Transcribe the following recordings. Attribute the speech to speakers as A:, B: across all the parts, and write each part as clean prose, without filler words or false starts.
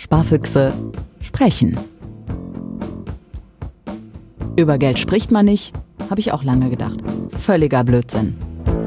A: Sparfüchse sprechen. Über Geld spricht man nicht, habe ich auch lange gedacht. Völliger Blödsinn.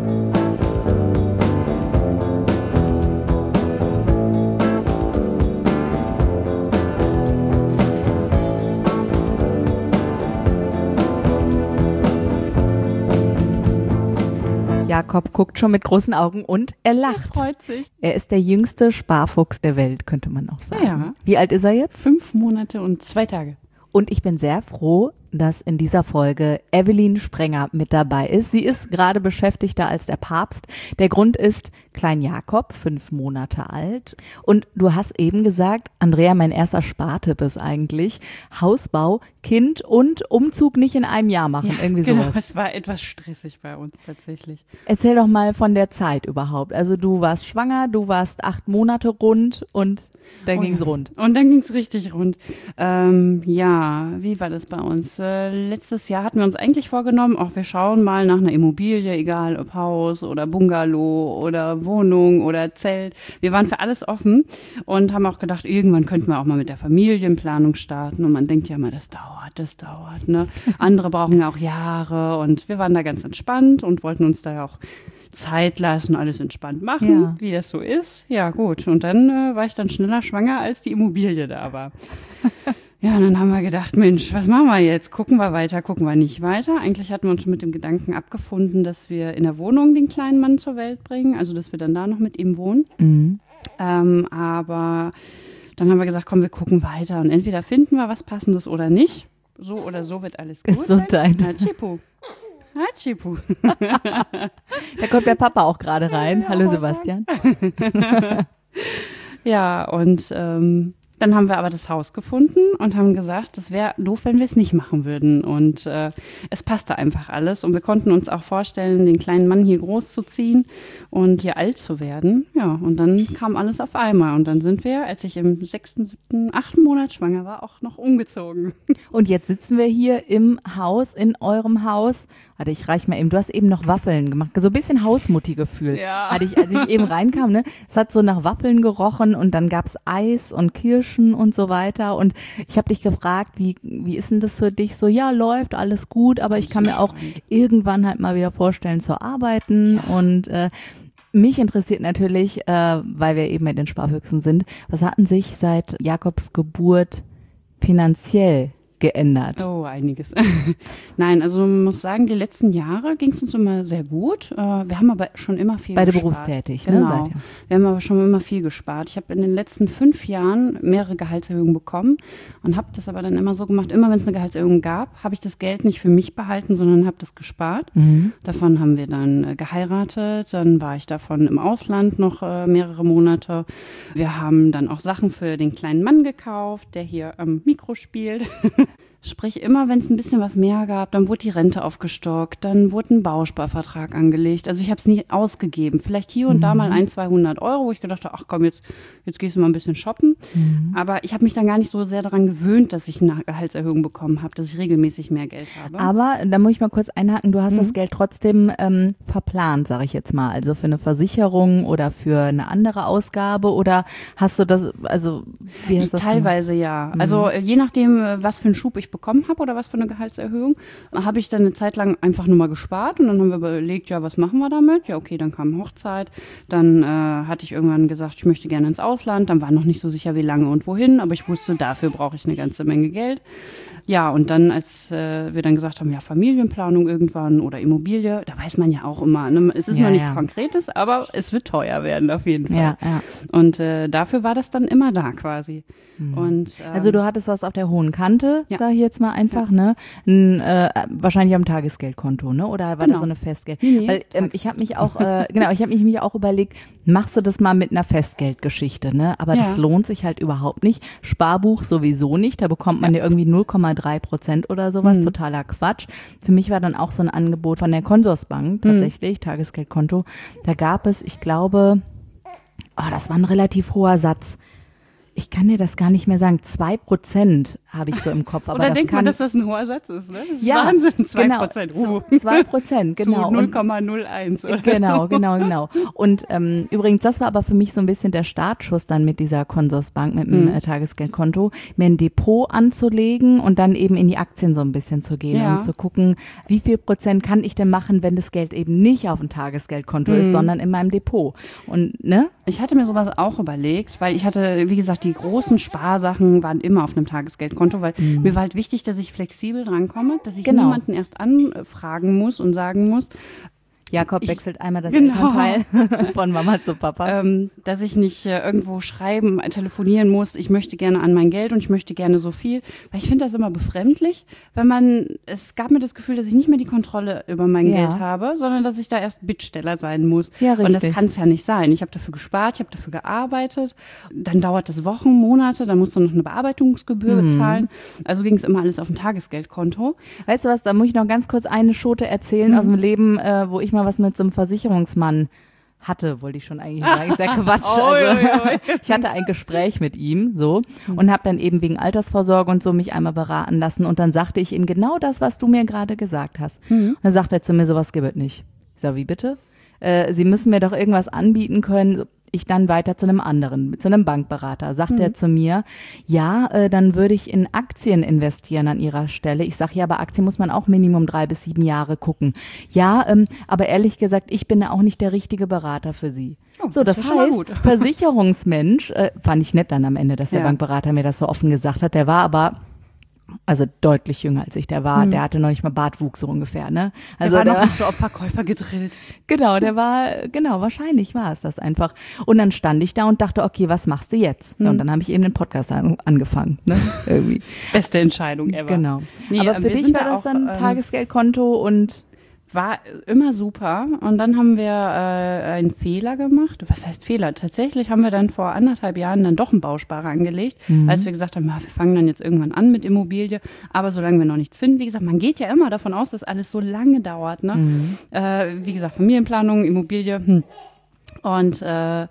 A: Jakob guckt schon mit großen Augen und er lacht.
B: Er freut sich.
A: Er ist der jüngste Sparfuchs der Welt, könnte man auch sagen.
B: Ja.
A: Wie alt ist er jetzt?
B: 5 Monate und 2 Tage.
A: Und ich bin sehr froh, dass in dieser Folge Evelyn Sprenger mit dabei ist. Sie ist gerade beschäftigter als der Papst. Der Grund ist Klein Jakob, 5 Monate alt. Und du hast eben gesagt, Andrea, mein erster Spartipp ist eigentlich Hausbau, Kind und Umzug nicht in einem Jahr machen.
B: Ja,
A: irgendwie
B: genau,
A: sowas.
B: es war etwas stressig bei uns tatsächlich.
A: Erzähl doch mal von der Zeit überhaupt. Also du warst schwanger, du warst 8 Monate rund und dann ging's rund.
B: Und dann ging's richtig rund. Ja, wie war das bei uns? Letztes Jahr hatten wir uns eigentlich vorgenommen, auch wir schauen mal nach einer Immobilie, egal ob Haus oder Bungalow oder Wohnung oder Zelt. Wir waren für alles offen und haben auch gedacht, irgendwann könnten wir auch mal mit der Familienplanung starten. Und man denkt ja immer, das dauert, ne? Andere brauchen ja auch Jahre und wir waren da ganz entspannt und wollten uns da ja auch Zeit lassen, alles entspannt machen,
A: Ja.
B: wie das so ist. Ja, gut. Und dann war ich dann schneller schwanger, als die Immobilie da war. Ja, und dann haben wir gedacht, Mensch, was machen wir jetzt? Gucken wir weiter, gucken wir nicht weiter? Eigentlich hatten wir uns schon mit dem Gedanken abgefunden, dass wir in der Wohnung den kleinen Mann zur Welt bringen, also dass wir dann da noch mit ihm wohnen.
A: Mhm.
B: Aber dann haben wir gesagt, komm, wir gucken weiter und entweder finden wir was Passendes oder nicht. So oder so wird alles gut.
A: Gesundheit.
B: Hatschipu. Hatschipu.
A: Da kommt der Papa auch gerade rein.
B: Ja,
A: Hallo Sebastian.
B: Ja, und dann haben wir aber das Haus gefunden und haben gesagt, das wäre doof, wenn wir es nicht machen würden. Und es passte einfach alles. Und wir konnten uns auch vorstellen, den kleinen Mann hier groß zu ziehen und hier alt zu werden. Ja, und dann kam alles auf einmal. Und dann sind wir, als ich im 6., 7., 8. Monat schwanger war, auch noch umgezogen.
A: Und jetzt sitzen wir hier im Haus, in eurem Haus. Warte, ich reich mal eben. Du hast eben noch Waffeln gemacht. So ein bisschen Hausmutti-Gefühl.
B: Ja.
A: Hatte ich, als ich eben reinkam, ne? Es hat so nach Waffeln gerochen und dann gab's Eis und Kirschen und so weiter. Und ich habe dich gefragt, wie ist denn das für dich? So, ja, läuft, alles gut, aber ich kann mir auch irgendwann halt mal wieder vorstellen zu arbeiten. Ja. Und mich interessiert natürlich, weil wir eben mit den Sparfüchsen sind, was hatten sich seit Jakobs Geburt finanziell geändert?
B: Oh, einiges. Nein, also man muss sagen, die letzten Jahre ging es uns immer sehr gut. Wir haben aber schon immer viel
A: Beide
B: gespart.
A: berufstätig,
B: genau.
A: ne? Seid ihr?
B: Wir haben aber schon immer viel gespart. Ich habe in den letzten 5 Jahren mehrere Gehaltserhöhungen bekommen und habe das aber dann immer so gemacht, immer wenn es eine Gehaltserhöhung gab, habe ich das Geld nicht für mich behalten, sondern habe das gespart.
A: Mhm.
B: Davon haben wir dann geheiratet, dann war ich davon im Ausland noch mehrere Monate. Wir haben dann auch Sachen für den kleinen Mann gekauft, der hier am Mikro spielt. Sprich, immer wenn es ein bisschen was mehr gab, dann wurde die Rente aufgestockt, dann wurde ein Bausparvertrag angelegt. Also ich habe es nie ausgegeben. Vielleicht hier und da mal 100-200 Euro, wo ich gedacht habe, ach komm, jetzt gehst du mal ein bisschen shoppen. Mhm. Aber ich habe mich dann gar nicht so sehr daran gewöhnt, dass ich eine Gehaltserhöhung bekommen habe, dass ich regelmäßig mehr Geld habe.
A: Aber da muss ich mal kurz einhaken, du hast das Geld trotzdem verplant, sage ich jetzt mal. Also für eine Versicherung oder für eine andere Ausgabe oder hast du das, also wie hast du das
B: Teilweise ja. Also je nachdem, was für einen Schub ich bekommen habe oder was für eine Gehaltserhöhung, habe ich dann eine Zeit lang einfach nur mal gespart und dann haben wir überlegt, ja, was machen wir damit? Ja, okay, dann kam Hochzeit, dann hatte ich irgendwann gesagt, ich möchte gerne ins Ausland, dann war noch nicht so sicher, wie lange und wohin, aber ich wusste, dafür brauche ich eine ganze Menge Geld. Ja, und dann, als wir dann gesagt haben, ja, Familienplanung irgendwann oder Immobilie, da weiß man ja auch immer, ne? Es ist noch nichts Konkretes, aber es wird teuer werden auf jeden Fall.
A: Ja, ja.
B: Und dafür war das dann immer da quasi. Und,
A: also du hattest was auf der hohen Kante, sag ich jetzt mal einfach, ne? Wahrscheinlich am Tagesgeldkonto, ne? Oder war das so eine Festgeld?
B: Nee,
A: weil ich habe mich auch, ich habe mich auch überlegt, machst du das mal mit einer Festgeldgeschichte, ne? Aber das lohnt sich halt überhaupt nicht. Sparbuch sowieso nicht, da bekommt man ja irgendwie 0,3% oder sowas, totaler Quatsch. Für mich war dann auch so ein Angebot von der Consorsbank tatsächlich, Tagesgeldkonto. Da gab es, ich glaube, das war ein relativ hoher Satz. Ich kann dir das gar nicht mehr sagen, 2%. habe ich so im Kopf. Aber
B: und dann
A: das
B: denkt man, dass das ein hoher Satz ist, ne? Das ist
A: ja,
B: Wahnsinn, 2%.
A: Genau, 2%, genau.
B: Zu 0,01.
A: Genau. Und übrigens, das war aber für mich so ein bisschen der Startschuss dann mit dieser Consorsbank, mit dem Tagesgeldkonto, mir ein Depot anzulegen und dann eben in die Aktien so ein bisschen zu gehen und zu gucken, wie viel Prozent kann ich denn machen, wenn das Geld eben nicht auf dem Tagesgeldkonto ist, sondern in meinem Depot. Und, ne?
B: Ich hatte mir sowas auch überlegt, weil ich hatte, wie gesagt, die großen Sparsachen waren immer auf einem Tagesgeldkonto, weil mir war halt wichtig, dass ich flexibel drankomme, dass ich niemanden erst anfragen muss und sagen muss,
A: Jakob wechselt einmal das Elternteil von Mama zu Papa.
B: Dass ich nicht irgendwo schreiben, telefonieren muss, ich möchte gerne an mein Geld und ich möchte gerne so viel. Weil ich finde das immer befremdlich, es gab mir das Gefühl, dass ich nicht mehr die Kontrolle über mein Geld habe, sondern dass ich da erst Bittsteller sein muss.
A: Ja, richtig.
B: Und das kann es ja nicht sein. Ich habe dafür gespart, ich habe dafür gearbeitet. Dann dauert das Wochen, Monate, dann musst du noch eine Bearbeitungsgebühr bezahlen. Also ging es immer alles auf ein Tagesgeldkonto.
A: Weißt du was, da muss ich noch ganz kurz eine Schote erzählen aus dem Leben, wo ich mal was mit so einem Versicherungsmann hatte, wollte ich schon eigentlich sagen, ist ja Quatsch. Also, ich hatte ein Gespräch mit ihm so und habe dann eben wegen Altersvorsorge und so mich einmal beraten lassen und dann sagte ich ihm genau das, was du mir gerade gesagt hast. Und dann sagt er zu mir, sowas gibt es nicht. Ich sage, wie bitte? Sie müssen mir doch irgendwas anbieten können. Ich dann weiter zu einem anderen, zu einem Bankberater, sagt er zu mir, ja, dann würde ich in Aktien investieren an ihrer Stelle. Ich sage, ja, bei Aktien muss man auch Minimum 3 bis 7 Jahre gucken. Ja, aber ehrlich gesagt, ich bin da auch nicht der richtige Berater für Sie.
B: Oh,
A: so, das heißt, Versicherungsmensch, fand ich nett dann am Ende, dass der Bankberater mir das so offen gesagt hat, der war aber also deutlich jünger als ich, der hatte noch nicht mal Bartwuchs so ungefähr, ne? Also
B: der war noch nicht so auf Verkäufer gedrillt.
A: Genau, wahrscheinlich war es das einfach. Und dann stand ich da und dachte, okay, was machst du jetzt? Ja, und dann habe ich eben den Podcast angefangen, ne? Irgendwie.
B: Beste Entscheidung ever.
A: Genau. Nee, aber für dich war das dann Tagesgeldkonto und
B: war immer super. Und dann haben wir einen Fehler gemacht. Was heißt Fehler? Tatsächlich haben wir dann vor 1,5 Jahren dann doch einen Bausparer angelegt, als wir gesagt haben, wir fangen dann jetzt irgendwann an mit Immobilie. Aber solange wir noch nichts finden, wie gesagt, man geht ja immer davon aus, dass alles so lange dauert. Ne? Wie gesagt, Familienplanung, Immobilie. Und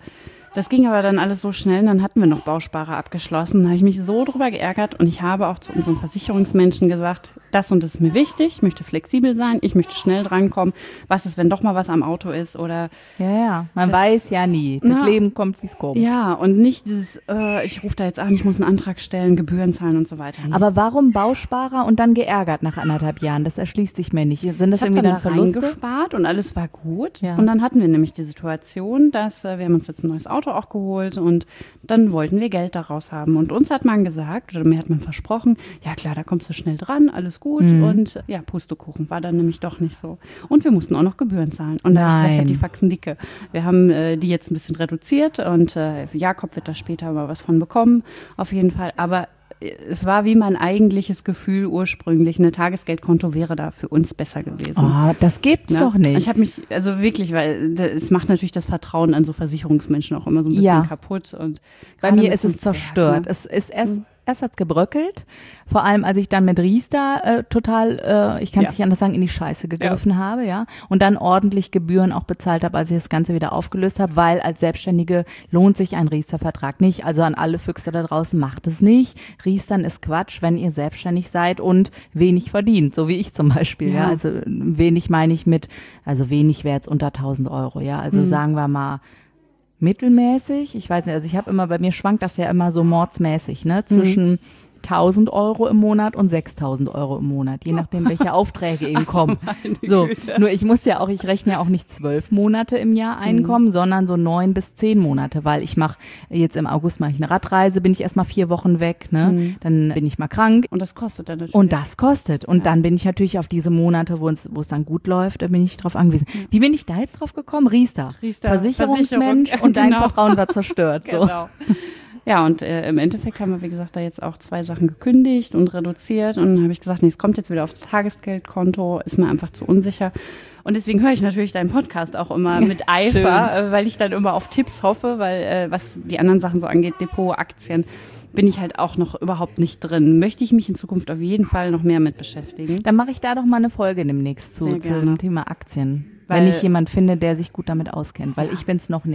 B: das ging aber dann alles so schnell, dann hatten wir noch Bausparer abgeschlossen. Da habe ich mich so drüber geärgert und ich habe auch zu unseren Versicherungsmenschen gesagt, das und das ist mir wichtig, ich möchte flexibel sein, ich möchte schnell drankommen. Was ist, wenn doch mal was am Auto ist oder...
A: Ja, man weiß ja nie. Das Leben kommt, wie es kommt.
B: Ja, und nicht dieses, ich rufe da jetzt an, ich muss einen Antrag stellen, Gebühren zahlen und so weiter.
A: Aber warum Bausparer und dann geärgert nach 1,5 Jahren? Das erschließt sich mir nicht. Sind das irgendwie dann Verluste?
B: Gespart und alles war gut. Ja. Und dann hatten wir nämlich die Situation, dass wir haben uns jetzt ein neues Auto auch geholt und dann wollten wir Geld daraus haben. Und uns hat man gesagt, oder mir hat man versprochen, ja klar, da kommst du schnell dran, alles gut. Und ja, Pustekuchen war dann nämlich doch nicht so. Und wir mussten auch noch Gebühren zahlen. Und da habe ich gesagt, ich habe die Faxen dicke. Wir haben die jetzt ein bisschen reduziert und Jakob wird da später mal was von bekommen, auf jeden Fall. Aber es war wie mein eigentliches Gefühl ursprünglich. Ein Tagesgeldkonto wäre da für uns besser gewesen.
A: Oh, das gibt's doch nicht.
B: Ich habe mich, also wirklich, weil es macht natürlich das Vertrauen an so Versicherungsmenschen auch immer so ein bisschen kaputt. Und
A: bei mir ist es zerstört. Es ist erst hat's gebröckelt, vor allem als ich dann mit Riester total, ich kann es nicht anders sagen, in die Scheiße gegriffen habe, ja, und dann ordentlich Gebühren auch bezahlt habe, als ich das Ganze wieder aufgelöst habe, weil als Selbstständige lohnt sich ein Riester-Vertrag nicht, also an alle Füchse da draußen, macht es nicht. Riestern ist Quatsch, wenn ihr selbstständig seid und wenig verdient, so wie ich zum Beispiel, ja, also wenig meine ich also wenig wäre jetzt unter 1.000 Euro, ja, also sagen wir mal, mittelmäßig, ich weiß nicht, also ich habe immer, bei mir schwankt das ja immer so mordsmäßig, ne, zwischen 1.000 Euro im Monat und 6.000 Euro im Monat, je nachdem, welche Aufträge eben kommen. So, nur ich rechne ja auch nicht 12 Monate im Jahr Einkommen, sondern so 9 bis 10 Monate, weil jetzt im August mache ich eine Radreise, bin ich erstmal 4 Wochen weg, ne, dann bin ich mal krank.
B: Und das kostet dann natürlich.
A: Und das kostet. Und dann bin ich natürlich auf diese Monate, wo es dann gut läuft, da bin ich drauf angewiesen. Wie bin ich da jetzt drauf gekommen? Riester. Versicherungsmensch und dein Vertrauen war zerstört. So.
B: Genau. Ja, und im Endeffekt haben wir, wie gesagt, da jetzt auch 2 Sachen gekündigt und reduziert. Und dann habe ich gesagt, nee, es kommt jetzt wieder aufs Tagesgeldkonto, ist mir einfach zu unsicher. Und deswegen höre ich natürlich deinen Podcast auch immer mit Eifer, weil ich dann immer auf Tipps hoffe, weil was die anderen Sachen so angeht, Depot, Aktien, bin ich halt auch noch überhaupt nicht drin. Möchte ich mich in Zukunft auf jeden Fall noch mehr mit beschäftigen.
A: Dann mache ich da doch mal eine Folge demnächst zu dem Thema Aktien. Wenn ich jemand finde, der sich gut damit auskennt, weil ich bin's noch nicht.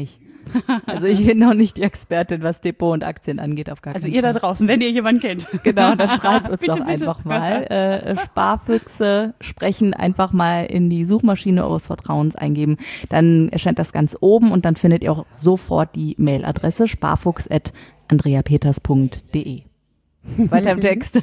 A: Also ich bin noch nicht die Expertin, was Depot und Aktien angeht, auf gar keinen
B: Also
A: Fall.
B: ihr da draußen, wenn ihr jemanden kennt.
A: Genau, dann schreibt uns
B: Bitte,
A: doch
B: bitte.
A: einfach mal. Sparfüchse sprechen, einfach mal in die Suchmaschine eures Vertrauens eingeben. Dann erscheint das ganz oben und dann findet ihr auch sofort die Mailadresse sparfuchs@andreapeters.de. Weiter im Text.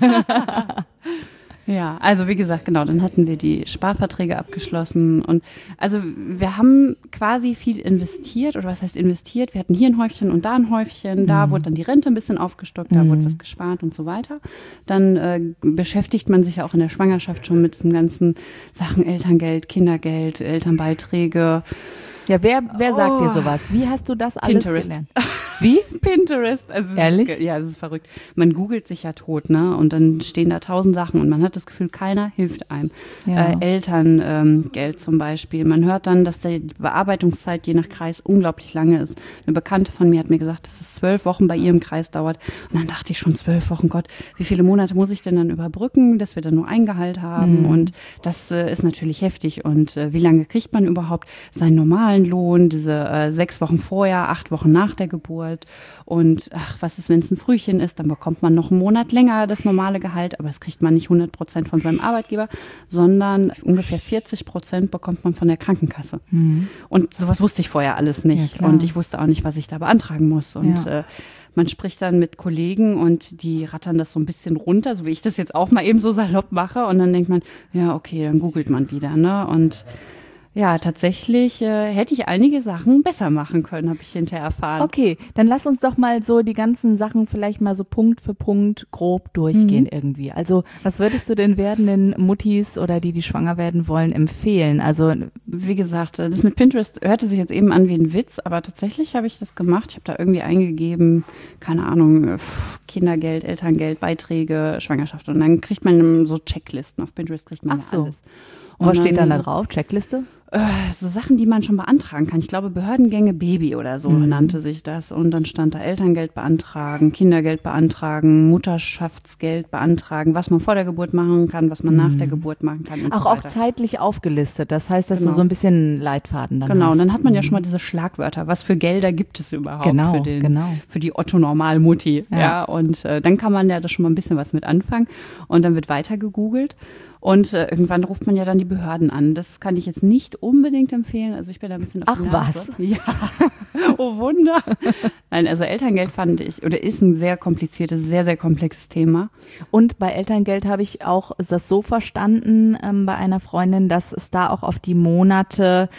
B: Ja, also wie gesagt, genau, dann hatten wir die Sparverträge abgeschlossen und also wir haben quasi viel investiert, oder was heißt investiert? Wir hatten hier ein Häufchen und da ein Häufchen, da wurde dann die Rente ein bisschen aufgestockt, da wurde was gespart und so weiter. Dann beschäftigt man sich ja auch in der Schwangerschaft schon mit den ganzen Sachen, Elterngeld, Kindergeld, Elternbeiträge.
A: Ja, wer sagt dir sowas? Wie hast du das alles
B: Pinterest.
A: gelernt? Wie?
B: Pinterest. Also
A: Ehrlich?
B: Ja, es ist verrückt. Man googelt sich ja tot, ne? Und dann stehen da 1000 Sachen und man hat das Gefühl, keiner hilft einem.
A: Ja.
B: Elterngeld zum Beispiel. Man hört dann, dass die Bearbeitungszeit je nach Kreis unglaublich lange ist. Eine Bekannte von mir hat mir gesagt, dass es 12 Wochen bei ihrem Kreis dauert. Und dann dachte ich schon, 12 Wochen, Gott, wie viele Monate muss ich denn dann überbrücken, dass wir dann nur ein Gehalt haben? Und das ist natürlich heftig. Und wie lange kriegt man überhaupt seinen normalen Lohn, diese 6 Wochen vorher, 8 Wochen nach der Geburt? Und ach, was ist, wenn es ein Frühchen ist? Dann bekommt man noch einen Monat länger das normale Gehalt, aber das kriegt man nicht 100% von seinem Arbeitgeber, sondern ungefähr 40% bekommt man von der Krankenkasse. Und sowas wusste ich vorher alles nicht.
A: Ja, klar.
B: Und ich wusste auch nicht, was ich da beantragen muss. Und man spricht dann mit Kollegen und die rattern das so ein bisschen runter, so wie ich das jetzt auch mal eben so salopp mache. Und dann denkt man, ja, okay, dann googelt man wieder, ne? Und ja, tatsächlich hätte ich einige Sachen besser machen können, habe ich hinterher erfahren.
A: Okay, dann lass uns doch mal so die ganzen Sachen vielleicht mal so Punkt für Punkt grob durchgehen irgendwie. Also was würdest du den werdenden Muttis oder die schwanger werden wollen, empfehlen? Also
B: wie gesagt, das mit Pinterest hörte sich jetzt eben an wie ein Witz, aber tatsächlich habe ich das gemacht. Ich habe da irgendwie eingegeben, keine Ahnung, Kindergeld, Elterngeld, Beiträge, Schwangerschaft. Und dann kriegt man so Checklisten. Auf Pinterest kriegt man
A: Ach so.
B: alles.
A: Und was steht dann da drauf? Checkliste?
B: So Sachen, die man schon beantragen kann. Ich glaube, Behördengänge Baby oder so nannte sich das. Und dann stand da Elterngeld beantragen, Kindergeld beantragen, Mutterschaftsgeld beantragen, was man vor der Geburt machen kann, was man nach der Geburt machen kann und
A: Auch
B: so weiter.
A: zeitlich aufgelistet. Das heißt, dass
B: Genau.
A: du so ein bisschen Leitfaden dann
B: Genau,
A: hast.
B: und dann hat man ja schon mal diese Schlagwörter. Was für Gelder gibt es überhaupt
A: Genau,
B: für die Otto-Normal-Mutti?
A: Ja.
B: Ja, und dann kann man ja da schon mal ein bisschen was mit anfangen. Und dann wird weiter gegoogelt. Und irgendwann ruft man ja dann die Behörden an. Das kann ich jetzt nicht unbedingt empfehlen. Also ich bin da ein bisschen auf die
A: Ach,
B: Nase.
A: was?
B: Ja, oh Wunder. Nein, also Elterngeld fand ich, oder ist ein sehr kompliziertes, sehr, sehr komplexes Thema.
A: Und bei Elterngeld habe ich auch das so verstanden bei einer Freundin, dass es da auch auf die Monate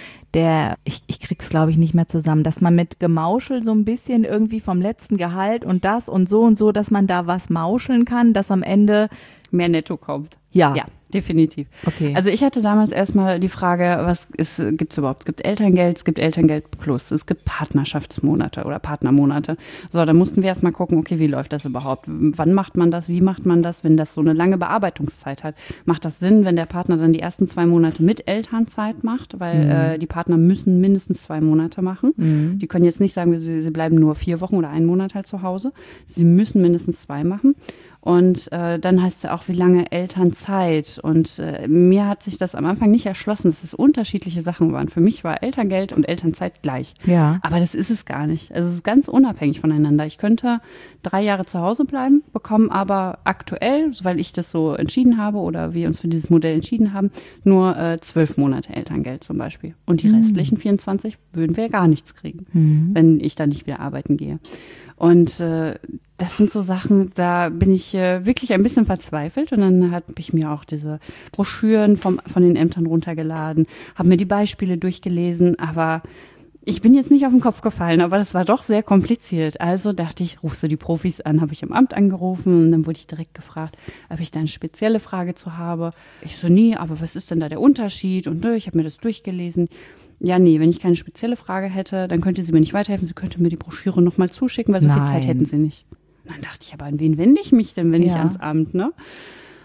A: ich krieg's glaube ich nicht mehr zusammen, dass man mit Gemauschel so ein bisschen irgendwie vom letzten Gehalt und das und so, dass man da was mauscheln kann, dass am Ende
B: Mehr netto kommt.
A: Ja.
B: Ja, definitiv.
A: Okay.
B: Also ich hatte damals erstmal die Frage, gibt's überhaupt? Es gibt Elterngeld, es gibt Elterngeld Plus, es gibt Partnerschaftsmonate oder Partnermonate. So, dann mussten wir erstmal gucken, okay, wie läuft das überhaupt? Wann macht man das? Wie macht man das, wenn das so eine lange Bearbeitungszeit hat? Macht das Sinn, wenn der Partner dann die ersten 2 Monate mit Elternzeit macht? Weil die Partner müssen mindestens 2 Monate machen. Die können jetzt nicht sagen, sie bleiben nur 4 Wochen oder 1 Monat halt zu Hause. Sie müssen mindestens 2 machen. Und dann heißt es ja auch, wie lange Elternzeit. Und mir hat sich das am Anfang nicht erschlossen, dass es unterschiedliche Sachen waren. Für mich war Elterngeld und Elternzeit gleich.
A: Ja.
B: Aber das ist es gar nicht. Also es ist ganz unabhängig voneinander. Ich könnte 3 Jahre zu Hause bleiben, bekomme aber aktuell, weil ich das so entschieden habe oder wir uns für dieses Modell entschieden haben, nur 12 Monate Elterngeld zum Beispiel. Und die restlichen 24 würden wir gar nichts kriegen, wenn ich dann nicht wieder arbeiten gehe. Und das sind so Sachen, da bin ich wirklich ein bisschen verzweifelt. Und dann habe ich mir auch diese Broschüren von den Ämtern runtergeladen, habe mir die Beispiele durchgelesen, aber ich bin jetzt nicht auf den Kopf gefallen, aber das war doch sehr kompliziert. Also dachte ich, rufst du die Profis an, habe ich im Amt angerufen und dann wurde ich direkt gefragt, ob ich da eine spezielle Frage zu habe. Ich so, nee, aber was ist denn da der Unterschied? Und ich habe mir das durchgelesen. Ja, nee, wenn ich keine spezielle Frage hätte, dann könnte sie mir nicht weiterhelfen. Sie könnte mir die Broschüre nochmal zuschicken, weil so viel Zeit hätten sie nicht. Und dann dachte ich, aber an wen wende ich mich denn, wenn nicht ans Amt, ne?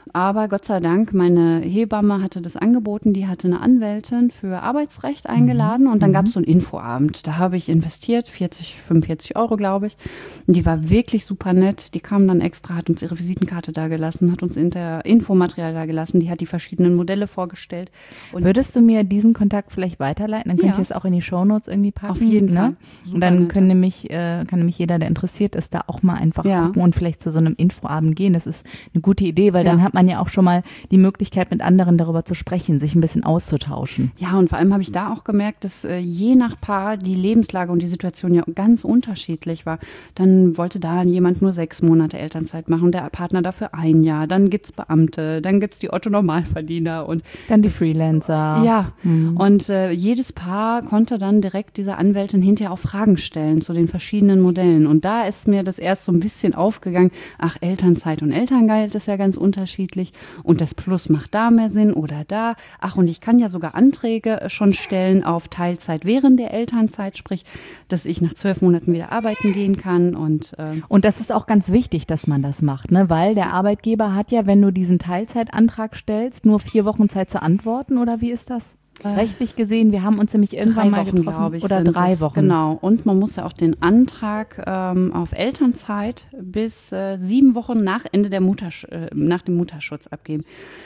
B: Aber Gott sei Dank, meine Hebamme hatte das angeboten, die hatte eine Anwältin für Arbeitsrecht eingeladen und dann gab es so einen Infoabend. Da habe ich investiert, 45 Euro, glaube ich. Und die war wirklich super nett. Die kam dann extra, hat uns ihre Visitenkarte da gelassen, hat uns Infomaterial da gelassen, die hat die verschiedenen Modelle vorgestellt. Und
A: würdest du mir diesen Kontakt vielleicht weiterleiten? Dann könnt ihr es auch in die Shownotes irgendwie packen.
B: Auf jeden Fall.
A: Und dann kann nämlich jeder, der interessiert ist, da auch mal einfach gucken und vielleicht zu so einem Infoabend gehen. Das ist eine gute Idee, weil dann hat man ja auch schon mal die Möglichkeit, mit anderen darüber zu sprechen, sich ein bisschen auszutauschen.
B: Ja, und vor allem habe ich da auch gemerkt, dass je nach Paar die Lebenslage und die Situation ja ganz unterschiedlich war. Dann wollte da jemand nur 6 Monate Elternzeit machen, der Partner dafür 1 Jahr. Dann gibt es Beamte, dann gibt es die Otto-Normalverdiener und
A: dann die Freelancer.
B: Ja, und jedes Paar konnte dann direkt dieser Anwältin hinterher auch Fragen stellen zu den verschiedenen Modellen. Und da ist mir das erst so ein bisschen aufgegangen, ach, Elternzeit und Elterngeld ist ja ganz unterschiedlich und das Plus macht da mehr Sinn oder da. Ach, und ich kann ja sogar Anträge schon stellen auf Teilzeit während der Elternzeit, sprich, dass ich nach 12 Monaten wieder arbeiten gehen kann. Und
A: das ist auch ganz wichtig, dass man das macht, ne? Weil der Arbeitgeber hat ja, wenn du diesen Teilzeitantrag stellst, nur 4 Wochen Zeit zu antworten, oder wie ist das? Rechtlich gesehen, wir haben uns nämlich irgendwann
B: 3
A: mal
B: Wochen,
A: getroffen.
B: glaube ich,
A: oder 3 Wochen.
B: Genau. Und man muss ja auch den Antrag auf Elternzeit bis 7 Wochen nach Ende nach dem Mutterschutz abgeben.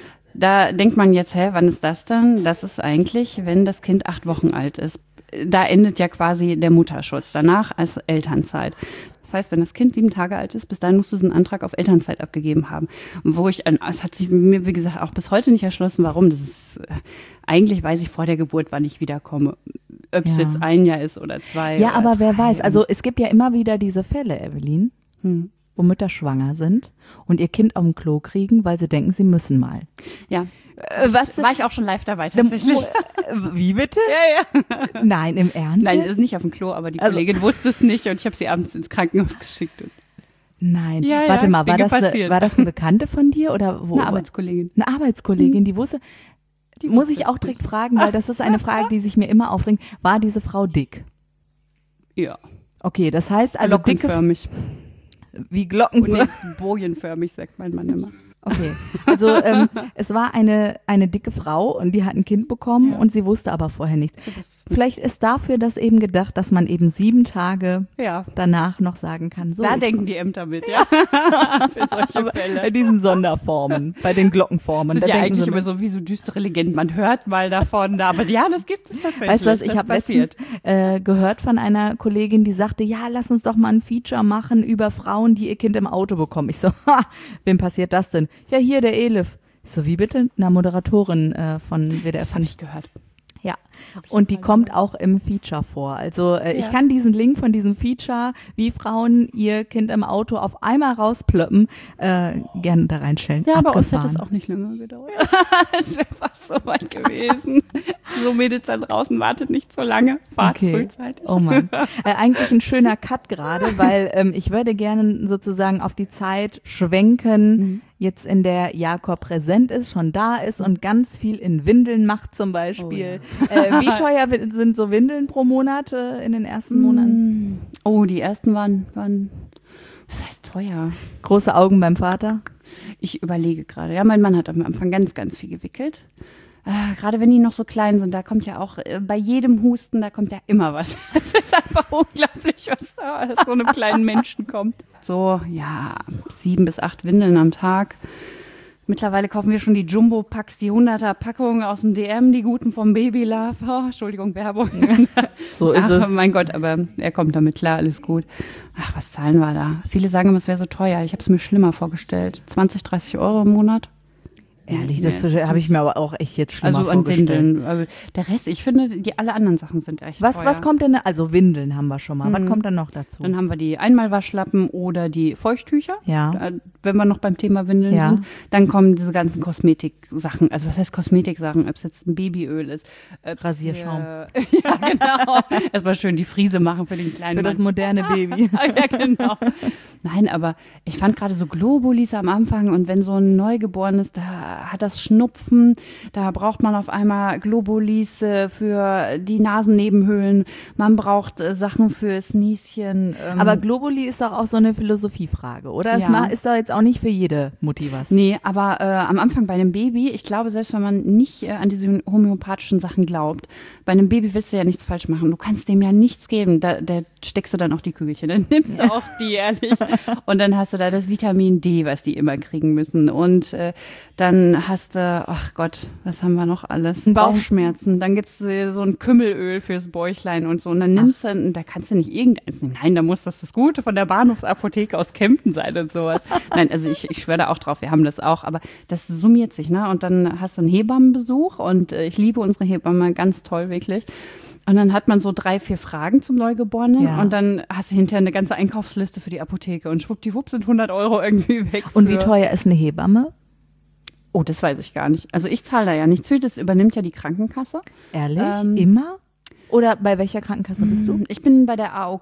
B: Da denkt man jetzt, wann ist das dann? Das ist eigentlich, wenn das Kind 8 Wochen alt ist. Da endet ja quasi der Mutterschutz. Danach als Elternzeit. Das heißt, wenn das Kind 7 Tage alt ist, bis dahin musst du diesen Antrag auf Elternzeit abgegeben haben. Es hat sich mir, wie gesagt, auch bis heute nicht erschlossen, warum. Das ist, eigentlich weiß ich vor der Geburt, wann ich wiederkomme. Ob es jetzt 1 Jahr ist oder 2.
A: Ja, aber wer weiß. Also es gibt ja immer wieder diese Fälle, Evelyn, wo Mütter schwanger sind und ihr Kind auf dem Klo kriegen, weil sie denken, sie müssen mal.
B: Ja. War ich auch schon live dabei, tatsächlich.
A: Wie bitte?
B: Ja.
A: Nein, im Ernst?
B: Nein, ist nicht auf dem Klo, aber die Kollegin wusste es nicht und ich habe sie abends ins Krankenhaus geschickt.
A: Nein,
B: Ja,
A: warte mal, war das
B: passiert.
A: eine Bekannte von dir oder wo?
B: Eine Arbeitskollegin.
A: Eine Arbeitskollegin, die wusste. Muss ich auch direkt fragen, weil das ist eine Frage, die sich mir immer aufdrängt. War diese Frau dick?
B: Ja.
A: Okay, das heißt also
B: glockenförmig.
A: Wie glockenförmig?
B: Nee, bojenförmig, sagt mein Mann immer.
A: Okay, also es war eine dicke Frau und die hat ein Kind bekommen und sie wusste aber vorher nichts. Vielleicht ist dafür das eben gedacht, dass man eben 7 Tage danach noch sagen kann. So,
B: da denken die Ämter mit, ja. Für solche Fälle.
A: Bei diesen Sonderformen, bei den Glockenformen.
B: Das sind ja eigentlich immer so wie so düstere Legenden. Man hört mal davon, aber ja, das gibt es tatsächlich.
A: Weißt du was, ich habe letztens gehört von einer Kollegin, die sagte, ja, lass uns doch mal ein Feature machen über Frauen, die ihr Kind im Auto bekommen. Ich so, wem passiert das denn? Ja, hier, der Elif. Ich so, wie bitte? Eine Moderatorin von WDR.
B: Das habe ich gehört.
A: Ja, und die kommt auch im Feature vor. Also ich kann diesen Link von diesem Feature, wie Frauen ihr Kind im Auto auf einmal rausplöppen, gerne da reinstellen.
B: Ja, bei uns hätte es auch nicht lange gedauert. Es wäre fast so weit gewesen. So Mädels da draußen, wartet nicht so lange, fahrt frühzeitig.
A: Oh Mann. Eigentlich ein schöner Cut gerade, weil ich würde gerne sozusagen auf die Zeit schwenken, jetzt in der Jakob präsent ist, schon da ist und ganz viel in Windeln macht zum Beispiel. Wie teuer sind so Windeln pro Monat in den ersten Monaten?
B: Oh, die ersten waren, was heißt teuer?
A: Große Augen beim Vater?
B: Ich überlege gerade. Ja, mein Mann hat am Anfang ganz, ganz viel gewickelt. Gerade wenn die noch so klein sind, da kommt ja auch bei jedem Husten, da kommt ja immer was. Es ist einfach unglaublich, was da aus so einem kleinen Menschen kommt. So, 7 bis 8 Windeln am Tag. Mittlerweile kaufen wir schon die Jumbo-Packs, die 100er-Packungen aus dem DM, die guten vom Baby Love. Oh, Entschuldigung, Werbung.
A: So ist es.
B: Mein Gott, aber er kommt damit klar, alles gut. Ach, was zahlen wir da? Viele sagen immer, es wäre so teuer. Ich habe es mir schlimmer vorgestellt. 20, 30 Euro im Monat.
A: Ehrlich, das habe ich mir aber auch echt jetzt schlimmer vorgestellt.
B: Also an Windeln. Der Rest, ich finde, alle anderen Sachen sind echt teuer.
A: Was kommt denn, also Windeln haben wir schon mal. Was kommt dann noch dazu?
B: Dann haben wir die Einmalwaschlappen oder die Feuchttücher.
A: Ja.
B: Wenn wir noch beim Thema Windeln sind. Dann kommen diese ganzen Kosmetiksachen. Also was heißt Kosmetiksachen? Ob es jetzt ein Babyöl ist.
A: Rasierschaum.
B: Ja, genau. Erstmal schön die Friese machen für den kleinen
A: Für
B: Mann.
A: das moderne Baby.
B: Ja, genau. Nein, aber ich fand gerade so Globulis am Anfang und wenn so ein Neugeborenes, da hat das Schnupfen, da braucht man auf einmal Globulis für die Nasennebenhöhlen, man braucht Sachen fürs Nieschen.
A: Aber Globuli ist doch auch so eine Philosophiefrage, oder?
B: Ja.
A: Ist doch jetzt auch nicht für jede Mutti was.
B: Nee, aber am Anfang bei einem Baby, ich glaube, selbst wenn man nicht an diese homöopathischen Sachen glaubt, bei einem Baby willst du ja nichts falsch machen. Du kannst dem ja nichts geben. Da steckst du dann auch die Kügelchen. Dann nimmst du auch die, ehrlich. Und dann hast du da das Vitamin D, was die immer kriegen müssen. Und dann hast du, ach Gott, was haben wir noch alles? Bauchschmerzen. Dann gibt's so ein Kümmelöl fürs Bäuchlein und so. Und dann nimmst du, da kannst du nicht irgendeins nehmen. Nein, da muss das Gute von der Bahnhofsapotheke aus Kempten sein und sowas. Nein, also ich schwöre da auch drauf, wir haben das auch. Aber das summiert sich, ne? Und dann hast du einen Hebammenbesuch und ich liebe unsere Hebamme, ganz toll, wirklich. Und dann hat man so 3, 4 Fragen zum Neugeborenen und dann hast du hinterher eine ganze Einkaufsliste für die Apotheke und schwuppdiwupp sind 100 € irgendwie weg.
A: Und wie teuer ist eine Hebamme?
B: Oh, das weiß ich gar nicht. Also ich zahle da ja nichts für, das übernimmt ja die Krankenkasse.
A: Ehrlich? Immer? Oder bei welcher Krankenkasse bist du?
B: Ich bin bei der AOK.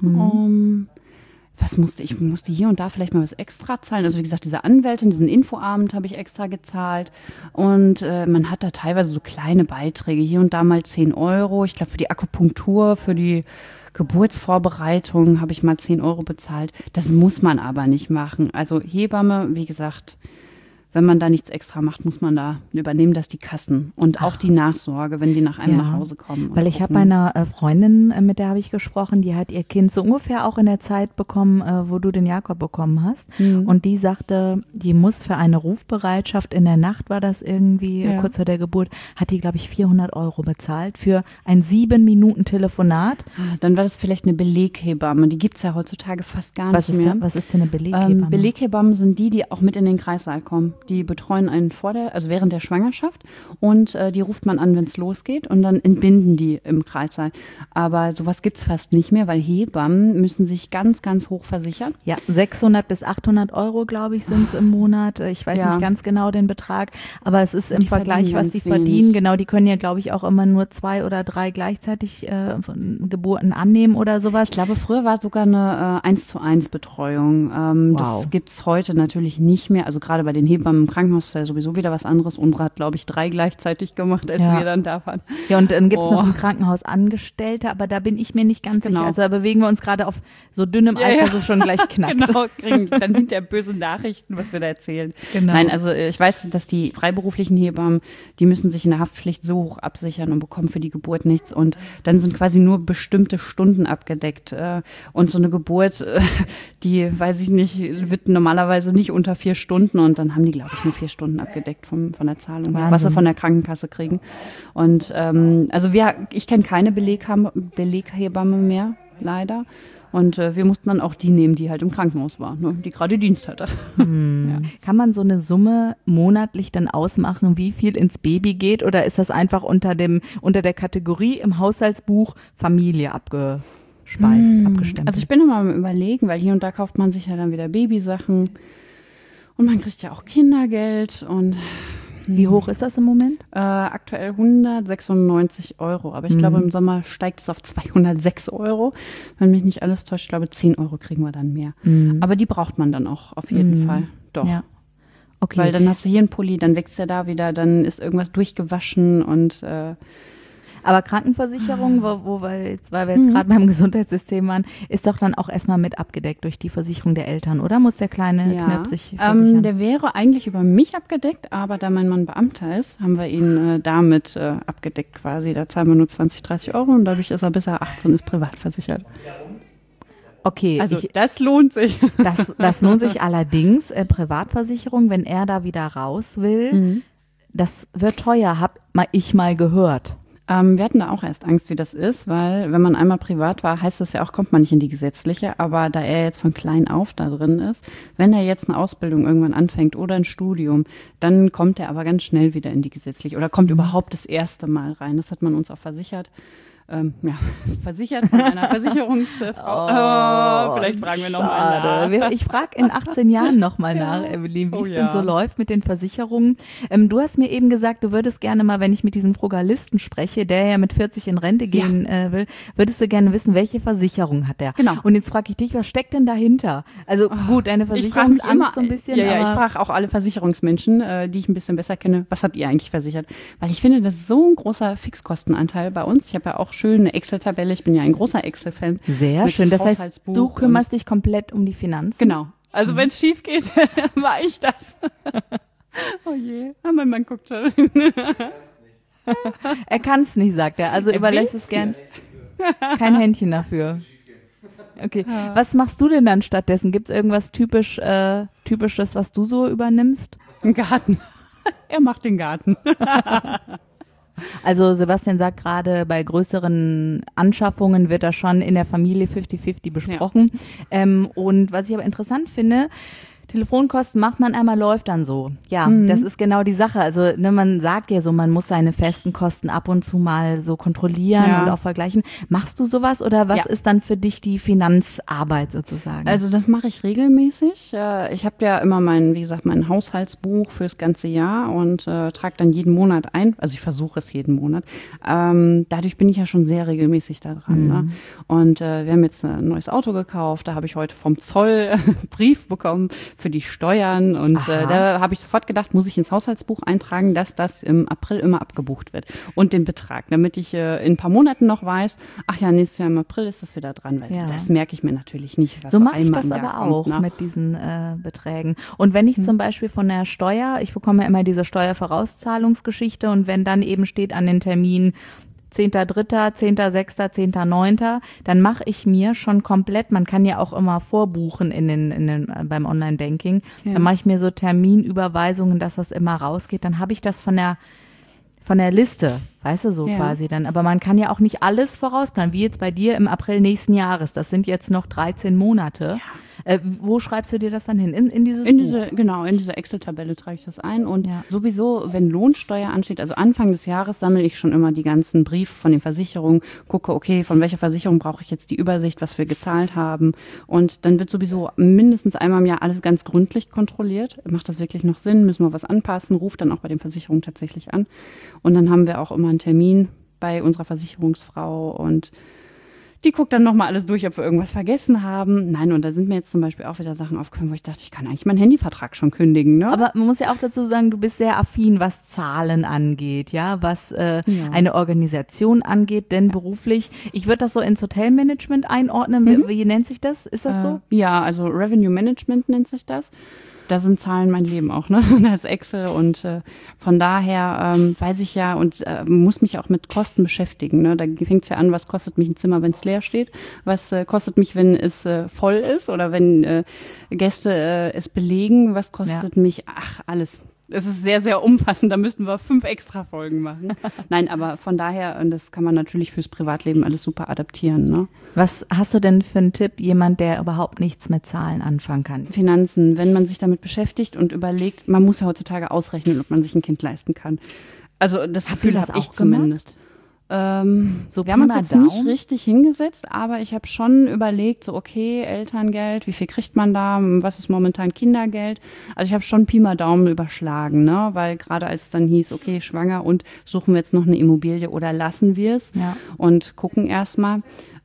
B: Ich musste hier und da vielleicht mal was extra zahlen. Also wie gesagt, diese Anwältin, diesen Infoabend habe ich extra gezahlt. Und man hat da teilweise so kleine Beiträge, hier und da mal 10 €. Ich glaube, für die Akupunktur, für die Geburtsvorbereitung habe ich mal 10 € bezahlt. Das muss man aber nicht machen. Also Hebamme, wie gesagt, wenn man da nichts extra macht, muss man da übernehmen, dass die Kassen und auch die Nachsorge, wenn die nach einem nach Hause kommen.
A: Weil ich habe bei einer Freundin, mit der habe ich gesprochen, die hat ihr Kind so ungefähr auch in der Zeit bekommen, wo du den Jakob bekommen hast. Und die sagte, die muss für eine Rufbereitschaft in der Nacht, war das irgendwie kurz vor der Geburt, hat die, glaube ich, 400 € bezahlt für ein 7-Minuten-Telefonat.
B: Dann war das vielleicht eine Beleghebamme. Die gibt's ja heutzutage fast gar nicht mehr.
A: Was ist denn eine Beleghebamme?
B: Beleghebammen sind die auch mit in den Kreissaal kommen. Die betreuen einen also während der Schwangerschaft und die ruft man an, wenn es losgeht und dann entbinden die im Kreissaal. Aber sowas gibt's fast nicht mehr, weil Hebammen müssen sich ganz, ganz hoch versichern.
A: Ja, 600 bis 800 €, glaube ich, sind es im Monat. Ich weiß nicht ganz genau den Betrag, aber es ist im Vergleich, was sie verdienen. Genau, die können ja, glaube ich, auch immer nur 2 oder 3 gleichzeitig Geburten annehmen oder sowas.
B: Ich glaube, früher war sogar eine 1:1 Betreuung. Das gibt's heute natürlich nicht mehr. Also gerade bei den Hebammen im Krankenhaus ist ja sowieso wieder was anderes. Unsere hat, glaube ich, 3 gleichzeitig gemacht, als wir dann da waren.
A: Ja, und dann gibt's noch im Krankenhaus Angestellte, aber da bin ich mir nicht ganz sicher. Also da bewegen wir uns gerade auf so dünnem Eis, dass es schon gleich knackt.
B: Genau, kriegen dann hinterher böse Nachrichten, was wir da erzählen.
A: Genau.
B: Nein, also ich weiß, dass die freiberuflichen Hebammen, die müssen sich in der Haftpflicht so hoch absichern und bekommen für die Geburt nichts. Und dann sind quasi nur bestimmte Stunden abgedeckt. Und so eine Geburt, die, weiß ich nicht, wird normalerweise nicht unter 4 Stunden und dann haben die, glaube ich, nur 4 Stunden abgedeckt von der Zahlung, was sie von der Krankenkasse kriegen. Und also ich kenne keine Beleghebamme mehr, leider. Und wir mussten dann auch die nehmen, die halt im Krankenhaus war, ne, die gerade Dienst hatte.
A: Kann man so eine Summe monatlich dann ausmachen, wie viel ins Baby geht? Oder ist das einfach unter der Kategorie im Haushaltsbuch Familie abgestempelt?
B: Also ich bin immer am Überlegen, weil hier und da kauft man sich ja dann wieder Babysachen. Und man kriegt ja auch Kindergeld und
A: wie hoch ist das im Moment?
B: Aktuell 196 €, aber ich glaube im Sommer steigt es auf 206 €. Wenn mich nicht alles täuscht, ich glaube 10 € kriegen wir dann mehr. Aber die braucht man dann auch auf jeden Fall. Doch. Ja. Okay. Weil dann hast du hier einen Pulli, dann wächst er da wieder, dann ist irgendwas durchgewaschen und
A: aber Krankenversicherung, weil wir jetzt gerade beim Gesundheitssystem waren, ist doch dann auch erstmal mit abgedeckt durch die Versicherung der Eltern, oder? Muss der kleine Knirps sich versichern?
B: Der wäre eigentlich über mich abgedeckt, aber da mein Mann Beamter ist, haben wir ihn damit abgedeckt quasi. Da zahlen wir nur 20, 30 € und dadurch ist er, bis er 18 ist, privat versichert.
A: Okay,
B: also das lohnt sich.
A: Das lohnt sich allerdings, Privatversicherung, wenn er da wieder raus will, das wird teuer, hab ich mal gehört.
B: Wir hatten da auch erst Angst, wie das ist, weil wenn man einmal privat war, heißt das ja auch, kommt man nicht in die gesetzliche. Aber da er jetzt von klein auf da drin ist, wenn er jetzt eine Ausbildung irgendwann anfängt oder ein Studium, dann kommt er aber ganz schnell wieder in die gesetzliche oder kommt überhaupt das erste Mal rein. Das hat man uns auch versichert. versichert von einer Versicherungsfrau. Vielleicht fragen wir nochmal nach.
A: Ich frage in 18 Jahren nochmal nach, Evelyn, wie es denn so läuft mit den Versicherungen. Du hast mir eben gesagt, du würdest gerne mal, wenn ich mit diesem Frugalisten spreche, der ja mit 40 in Rente gehen will, würdest du gerne wissen, welche Versicherung hat der?
B: Genau.
A: Und jetzt frage ich dich, was steckt denn dahinter? Also gut, deine Versicherungsangst so ein bisschen.
B: Ja, ich frage auch alle Versicherungsmenschen, die ich ein bisschen besser kenne, was habt ihr eigentlich versichert? Weil ich finde, das ist so ein großer Fixkostenanteil bei uns. Ich habe ja auch schön eine Excel-Tabelle. Ich bin ja ein großer Excel-Fan.
A: Sehr schön. Das heißt, du kümmerst dich komplett um die Finanzen?
B: Genau. Also wenn es schief geht, war ich das. Oh je. Mein Mann guckt schon.
A: Er kann es nicht, sagt er. Also überlässt es gern. Kein Händchen dafür. Okay. Was machst du denn dann stattdessen? Gibt es irgendwas Typisches, was du so übernimmst?
B: Ein Garten. Er macht den Garten.
A: Also Sebastian sagt gerade, bei größeren Anschaffungen wird das schon in der Familie 50-50 besprochen. Ja. Und was ich aber interessant finde, Telefonkosten macht man einmal, läuft dann so. Ja, das ist genau die Sache. Also man sagt ja so, man muss seine festen Kosten ab und zu mal so kontrollieren und auch vergleichen. Machst du sowas oder was ist dann für dich die Finanzarbeit sozusagen?
B: Also das mache ich regelmäßig. Ich habe ja immer mein Haushaltsbuch fürs ganze Jahr und trage dann jeden Monat ein. Also ich versuche es jeden Monat. Dadurch bin ich ja schon sehr regelmäßig da dran. Ne? Und wir haben jetzt ein neues Auto gekauft. Da habe ich heute vom Zoll Brief bekommen für die Steuern und da habe ich sofort gedacht, muss ich ins Haushaltsbuch eintragen, dass das im April immer abgebucht wird und den Betrag, damit ich in ein paar Monaten noch weiß, ach ja, nächstes Jahr im April ist das wieder dran, weil das merke ich mir natürlich nicht. Was
A: so mache ich das
B: aber
A: kommt, auch mit diesen Beträgen. Und wenn ich zum Beispiel von der Steuer, ich bekomme ja immer diese Steuervorauszahlungsgeschichte und wenn dann eben steht an den Termin 10.3., 10.6., 10.9., dann mache ich mir schon komplett, man kann ja auch immer vorbuchen beim Online-Banking, dann mache ich mir so Terminüberweisungen, dass das immer rausgeht, dann habe ich das von der Liste, weißt du, so quasi dann. Aber man kann ja auch nicht alles vorausplanen, wie jetzt bei dir im April nächsten Jahres. Das sind jetzt noch 13 Monate. Ja. Wo schreibst du dir das dann hin? In dieses Buch?
B: Genau, in diese Excel-Tabelle trage ich das ein. Und sowieso, wenn Lohnsteuer ansteht, also Anfang des Jahres sammle ich schon immer die ganzen Briefe von den Versicherungen, gucke, okay, von welcher Versicherung brauche ich jetzt die Übersicht, was wir gezahlt haben. Und dann wird sowieso mindestens einmal im Jahr alles ganz gründlich kontrolliert. Macht das wirklich noch Sinn? Müssen wir was anpassen? Ruft dann auch bei den Versicherungen tatsächlich an. Und dann haben wir auch immer einen Termin bei unserer Versicherungsfrau und die guckt dann nochmal alles durch, ob wir irgendwas vergessen haben. Nein, und da sind mir jetzt zum Beispiel auch wieder Sachen aufgekommen, wo ich dachte, ich kann eigentlich meinen Handyvertrag schon kündigen. Ne?
A: Aber man muss ja auch dazu sagen, du bist sehr affin, was Zahlen angeht, ja, was eine Organisation angeht, denn beruflich, ich würde das so ins Hotelmanagement einordnen. Wie nennt sich das? Ist das so?
B: Ja, also Revenue Management nennt sich das. Da sind Zahlen mein Leben auch, ne? Das ist Excel und von daher weiß ich ja und muss mich auch mit Kosten beschäftigen. Ne? Da fängt es ja an, was kostet mich ein Zimmer, wenn es leer steht, was kostet mich, wenn es voll ist oder wenn Gäste es belegen, was kostet mich, alles. Es ist sehr, sehr umfassend, da müssten wir 5 extra Folgen machen. Nein, aber von daher, und das kann man natürlich fürs Privatleben alles super adaptieren. Ne?
A: Was hast du denn für einen Tipp, jemand, der überhaupt nichts mit Zahlen anfangen kann?
B: Finanzen, wenn man sich damit beschäftigt und überlegt, man muss ja heutzutage ausrechnen, ob man sich ein Kind leisten kann. Also das Gefühl habe ich zumindest. Wir haben uns jetzt nicht richtig hingesetzt, aber ich habe schon überlegt, so okay, Elterngeld, wie viel kriegt man da, was ist momentan Kindergeld? Also ich habe schon Pi mal Daumen überschlagen, ne? Weil gerade als es dann hieß, okay, schwanger und suchen wir jetzt noch eine Immobilie oder lassen wir es und gucken erstmal.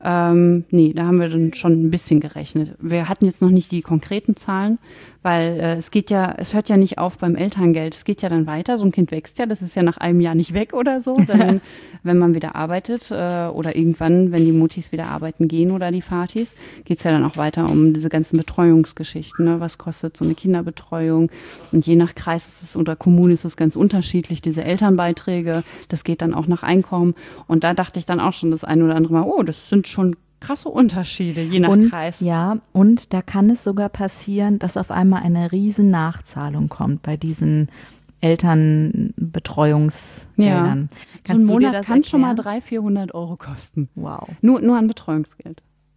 B: Nee, da haben wir dann schon ein bisschen gerechnet. Wir hatten jetzt noch nicht die konkreten Zahlen, weil es hört ja nicht auf beim Elterngeld. Es geht ja dann weiter. So ein Kind wächst ja, das ist ja nach einem Jahr nicht weg oder so. Dann, wenn man wieder arbeitet oder irgendwann, wenn die Muttis wieder arbeiten gehen oder die Vatis, geht's ja dann auch weiter um diese ganzen Betreuungsgeschichten. Ne? Was kostet so eine Kinderbetreuung? Und je nach Kreis ist es oder Kommune ist es ganz unterschiedlich, diese Elternbeiträge. Das geht dann auch nach Einkommen. Und da dachte ich dann auch schon das eine oder andere Mal, oh, das sind schon krasse Unterschiede, je nach Kreis.
A: Ja, und da kann es sogar passieren, dass auf einmal eine riesen Nachzahlung kommt bei diesen Elternbetreuungsgeldern.
B: So ein Monat kann schon mal 300-400 € kosten.
A: Wow.
B: Nur an Betreuungsgeld.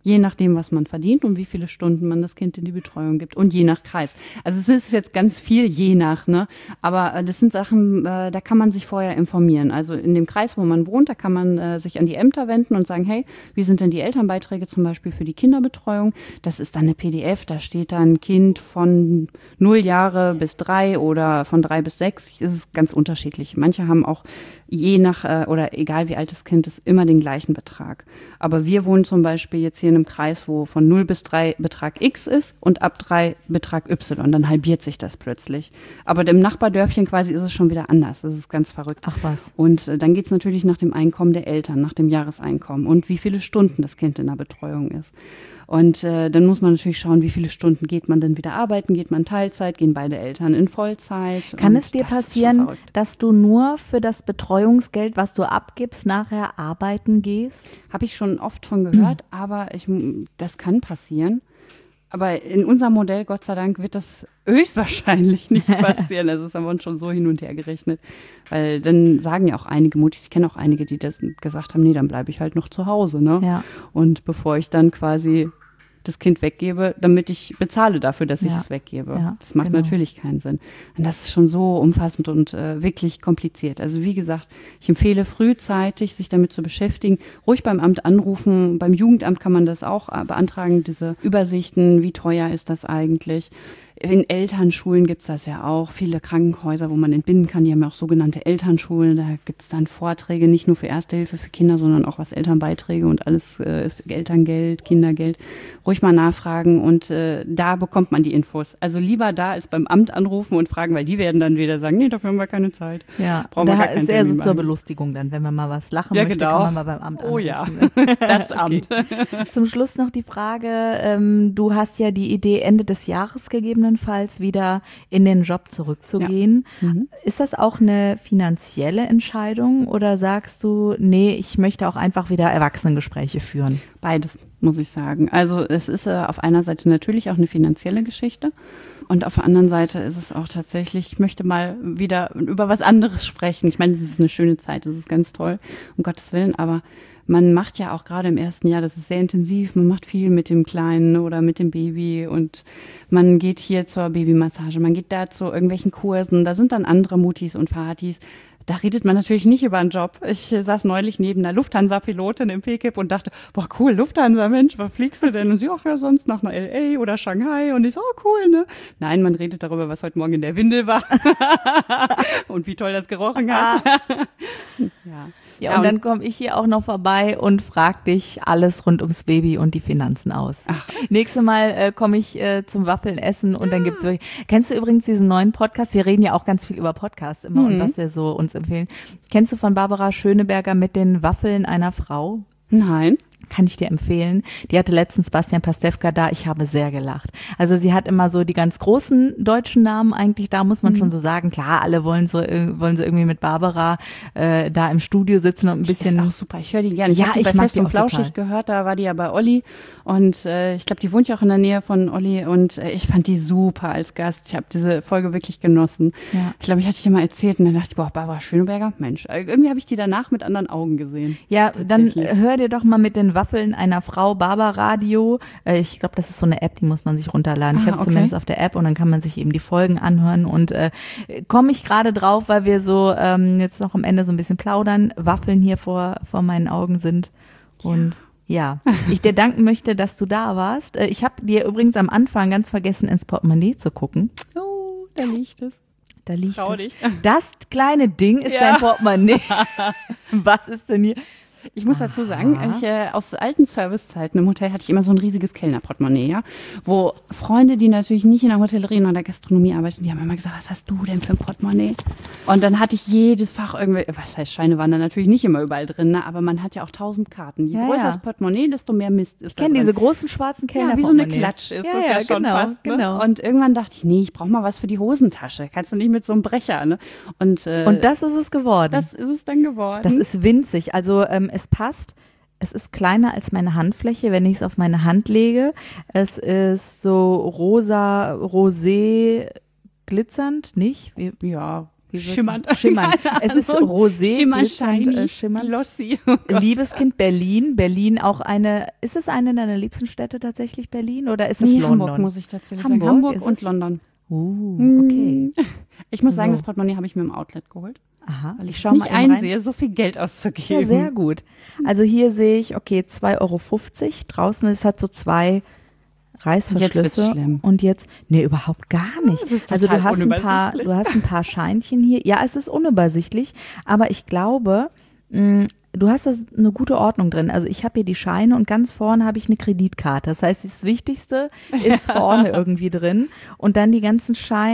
B: je nachdem, was man verdient und wie viele Stunden man das Kind in die Betreuung gibt und je nach Kreis. Also es ist jetzt ganz viel je nach, ne? Aber das sind Sachen, da kann man sich vorher informieren. Also in dem Kreis, wo man wohnt, da kann man sich an die Ämter wenden und sagen, hey, wie sind denn die Elternbeiträge zum Beispiel für die Kinderbetreuung? Das ist dann eine PDF, da steht dann Kind von 0 Jahre bis 3 oder von 3 bis 6. Das ist ganz unterschiedlich. Manche haben auch je nach, oder egal wie alt das Kind ist, immer den gleichen Betrag. Aber wir wohnen zum Beispiel jetzt hier in einem Kreis, wo von 0 bis 3 Betrag X ist und ab 3 Betrag Y. Dann halbiert sich das plötzlich. Aber im Nachbardörfchen quasi ist es schon wieder anders. Das ist ganz verrückt.
A: Ach was.
B: Und dann geht es natürlich nach dem Einkommen der Eltern, nach dem Jahreseinkommen und wie viele Stunden das Kind in der Betreuung ist. Und dann muss man natürlich schauen, wie viele Stunden geht man denn wieder arbeiten, geht man Teilzeit, gehen beide Eltern in Vollzeit.
A: Kann es dir passieren, dass du nur für das Betreuungsgeld, was du abgibst, nachher arbeiten gehst?
B: Habe ich schon oft von gehört, aber das kann passieren. Aber in unserem Modell, Gott sei Dank, wird das höchstwahrscheinlich nicht passieren. Das haben wir uns schon so hin und her gerechnet. Weil dann sagen ja auch einige Mutis, ich kenne auch einige, die das gesagt haben, nee, dann bleibe ich halt noch zu Hause. Ne?
A: Ja.
B: Und bevor ich dann quasi das Kind weggebe, damit ich bezahle dafür, dass ich es weggebe.
A: Ja,
B: das macht natürlich keinen Sinn. Und das ist schon so umfassend und wirklich kompliziert. Also wie gesagt, ich empfehle frühzeitig, sich damit zu beschäftigen, ruhig beim Amt anrufen. Beim Jugendamt kann man das auch beantragen, diese Übersichten, wie teuer ist das eigentlich. In Elternschulen gibt's das ja auch. Viele Krankenhäuser, wo man entbinden kann, die haben ja auch sogenannte Elternschulen. Da gibt's dann Vorträge, nicht nur für Erste Hilfe für Kinder, sondern auch was Elternbeiträge und alles ist Elterngeld, Kindergeld. Ruhig mal nachfragen und da bekommt man die Infos. Also lieber da als beim Amt anrufen und fragen, weil die werden dann wieder sagen, nee, dafür haben wir keine Zeit.
A: Ja, brauchen wir gar keinen Termin. Da ist eher so zur Belustigung dann, wenn man mal was lachen möchte, kann man mal beim Amt anrufen.
B: Oh ja, das Amt.
A: Zum Schluss noch die Frage, du hast ja die Idee Ende des Jahres gegebenenfalls wieder in den Job zurückzugehen. Ja. Ist das auch eine finanzielle Entscheidung oder sagst du, nee, ich möchte auch einfach wieder Erwachsenengespräche führen?
B: Beides, muss ich sagen. Also es ist auf einer Seite natürlich auch eine finanzielle Geschichte und auf der anderen Seite ist es auch tatsächlich, ich möchte mal wieder über was anderes sprechen. Ich meine, es ist eine schöne Zeit, es ist ganz toll, um Gottes Willen, aber man macht ja auch gerade im ersten Jahr, das ist sehr intensiv, man macht viel mit dem Kleinen oder mit dem Baby und man geht hier zur Babymassage, man geht da zu irgendwelchen Kursen, da sind dann andere Mutis und Vatis. Da redet man natürlich nicht über einen Job. Ich saß neulich neben einer Lufthansa-Pilotin im PKIP und dachte, boah, cool, Lufthansa, Mensch, was fliegst du denn? Und sie, ach ja, sonst nach einer LA oder Shanghai. Und ich so, oh, cool, ne? Nein, man redet darüber, was heute Morgen in der Windel war und wie toll das gerochen hat.
A: Ja, und dann komme ich hier auch noch vorbei und frag dich alles rund ums Baby und die Finanzen aus. Ach. Nächstes Mal komme ich zum Waffeln essen und dann gibt's wirklich. Kennst du übrigens diesen neuen Podcast? Wir reden ja auch ganz viel über Podcasts immer und was wir so uns empfehlen. Kennst du von Barbara Schöneberger mit den Waffeln einer Frau?
B: Nein.
A: Kann ich dir empfehlen. Die hatte letztens Bastian Pastewka da. Ich habe sehr gelacht. Also sie hat immer so die ganz großen deutschen Namen eigentlich. Da muss man schon so sagen, klar, alle wollen sie irgendwie mit Barbara da im Studio sitzen und ein bisschen.
B: Die ist auch super. Ich höre die gerne. Ich habe die bei Fest und Flauschig gehört. Da war die ja bei Olli und ich glaube, die wohnt ja auch in der Nähe von Olli und ich fand die super als Gast. Ich habe diese Folge wirklich genossen. Ja. Ich glaube, ich hatte dir mal erzählt und dann dachte ich, boah, Barbara Schöneberger, Mensch, irgendwie habe ich die danach mit anderen Augen gesehen.
A: Ja, dann hör dir doch mal mit den Waffeln einer Frau Barbaradio. Ich glaube, das ist so eine App, die muss man sich runterladen. Ich habe es zumindest auf der App und dann kann man sich eben die Folgen anhören und komme ich gerade drauf, weil wir so jetzt noch am Ende so ein bisschen plaudern, Waffeln hier vor meinen Augen sind und ja, ich dir danken möchte, dass du da warst. Ich habe dir übrigens am Anfang ganz vergessen, ins Portemonnaie zu gucken.
B: Oh, da liegt es.
A: Da liegt es. Das kleine Ding ist dein Portemonnaie. Was ist denn hier?
B: Ich muss dazu sagen, aus alten Servicezeiten im Hotel hatte ich immer so ein riesiges Kellnerportemonnaie, ja, wo Freunde, die natürlich nicht in der Hotellerie oder der Gastronomie arbeiten, die haben immer gesagt, was hast du denn für ein Portemonnaie? Und dann hatte ich jedes Fach irgendwie, was heißt, Scheine waren da natürlich nicht immer überall drin, ne? Aber man hat ja auch 1000 Karten. Je größer das Portemonnaie, desto mehr Mist ist da drin.
A: Ich kenne diese großen schwarzen Kellnerportemonnaies.
B: Ja, wie so eine Klatsch ist das ja schon fast. Ne? Genau. Und irgendwann dachte ich, nee, ich brauche mal was für die Hosentasche. Kannst du nicht mit so einem Brecher, ne? Und
A: das ist es geworden.
B: Das ist es dann geworden.
A: Das ist winzig. Also es passt. Es ist kleiner als meine Handfläche, wenn ich es auf meine Hand lege. Es ist so rosa, rosé, glitzernd, nicht?
B: Ja, Schimmernd.
A: Es ist rosé,
B: shiny,
A: schimmernd.
B: Glossy. Oh Gott.
A: Liebes Kind Berlin. Berlin auch ist es eine deiner liebsten Städte tatsächlich, Berlin? Oder ist es
B: Nee,
A: London?
B: Hamburg muss ich tatsächlich sagen. Hamburg und London.
A: Okay.
B: Ich muss sagen,
A: So.
B: das Portemonnaie habe ich mir im Outlet geholt.
A: Aha.
B: Weil ich
A: schau
B: es
A: mal
B: nicht
A: eben rein.
B: einsehe, so viel Geld auszugeben.
A: Ja, sehr gut. Also hier sehe ich, okay, 2,50 Euro. Draußen es hat so 2 Reißverschlüsse.
B: Jetzt wird's schlimm.
A: Und jetzt, nee, überhaupt gar nicht.
B: Das ist
A: Also
B: total
A: du hast ein paar Scheinchen hier. Ja, es ist unübersichtlich, aber ich glaube, du hast das eine gute Ordnung drin. Also ich habe hier die Scheine und ganz vorne habe ich eine Kreditkarte. Das heißt, das Wichtigste ist vorne irgendwie drin und dann die ganzen